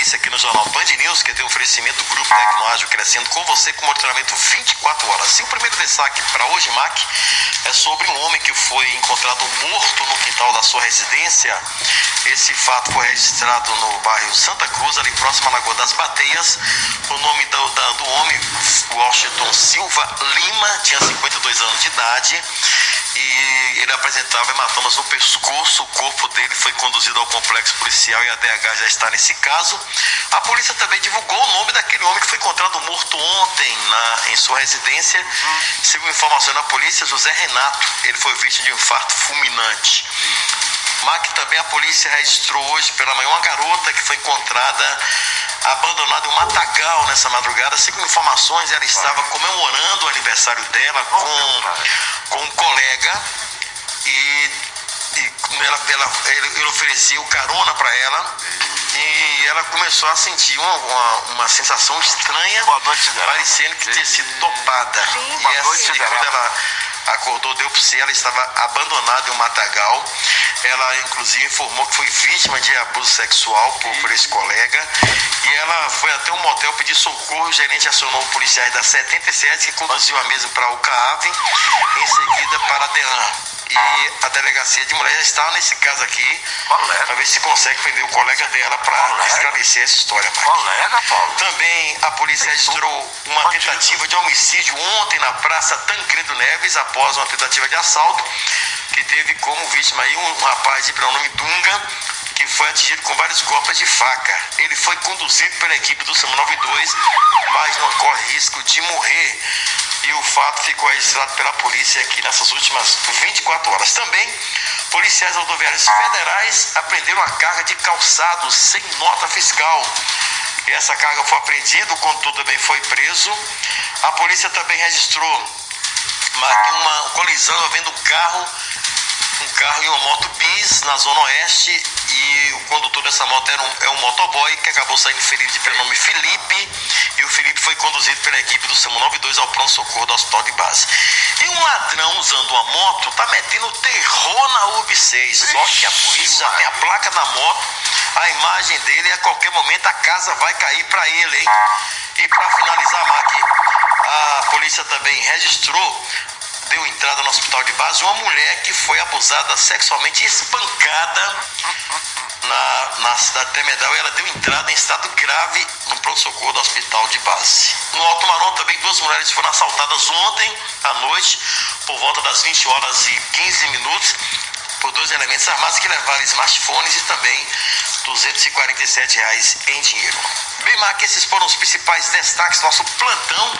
notícia aqui no Jornal Band News, que tem um oferecimento do Grupo Tecnoágil Crescendo com você, com monitoramento 24 horas. E o primeiro destaque para hoje, Mac, é sobre um homem que foi encontrado morto no quintal da sua residência. Esse fato foi registrado no bairro Santa Cruz, ali próximo à Lagoa das Bateias. O nome do homem, Washington Silva Lima, tinha 52 anos de idade. E ele apresentava hematomas no pescoço. O corpo dele foi conduzido ao complexo policial e a DH já está nesse caso. A polícia também divulgou o nome daquele homem que foi encontrado morto ontem em sua residência. Segundo informação da polícia, José Renato, ele foi vítima de um infarto fulminante. Mac, também a polícia registrou hoje pela manhã uma garota que foi encontrada abandonada em um matagal nessa madrugada. Segundo informações, ela estava comemorando o aniversário dela com um colega e ele ofereceu carona para ela e ela começou a sentir uma sensação estranha, parecendo que tinha sido topada. E quando ela acordou, deu para si, ela estava abandonada em um matagal. Ela inclusive informou que foi vítima de abuso sexual por esse colega, e ela foi até um motel pedir socorro. O gerente acionou policiais da 77, que conduziu a mesma para o CAAV, em seguida para a DEAN. E a delegacia de mulher já está nesse caso aqui, para ver se consegue prender o colega dela para esclarecer essa história. Também a polícia registrou uma tentativa de homicídio ontem na Praça Tancredo Neves, após uma tentativa de assalto, que teve como vítima aí um rapaz de pronome Dunga, que foi atingido com vários golpes de faca. Ele foi conduzido pela equipe do SAMU 92, mas não corre risco de morrer. E o fato ficou registrado pela polícia aqui nessas últimas 24 horas. Também, policiais rodoviários federais apreenderam a carga de calçados sem nota fiscal. E essa carga foi apreendida, o condutor também foi preso. A polícia também registrou uma colisão envolvendo um carro e uma moto bis na Zona Oeste, e o condutor dessa moto é um motoboy que acabou saindo ferido de pronome Felipe, e o Felipe foi conduzido pela equipe do SAMU 92 ao pronto-socorro do Hospital de Base. E um ladrão usando uma moto tá metendo terror na UB6, só que a polícia já tem a placa da moto, a imagem dele, e a qualquer momento a casa vai cair para ele, hein? E para finalizar, Mac, a polícia também deu entrada no Hospital de Base uma mulher que foi abusada sexualmente e espancada na cidade de Tremedal, e ela deu entrada em estado grave no pronto-socorro do Hospital de Base. No Alto Marom também 2 mulheres foram assaltadas ontem à noite, por volta das 20 horas e 15 minutos, por 2 elementos armados que levaram smartphones e também R$ 247 em dinheiro. Bem, Mark, esses foram os principais destaques do nosso plantão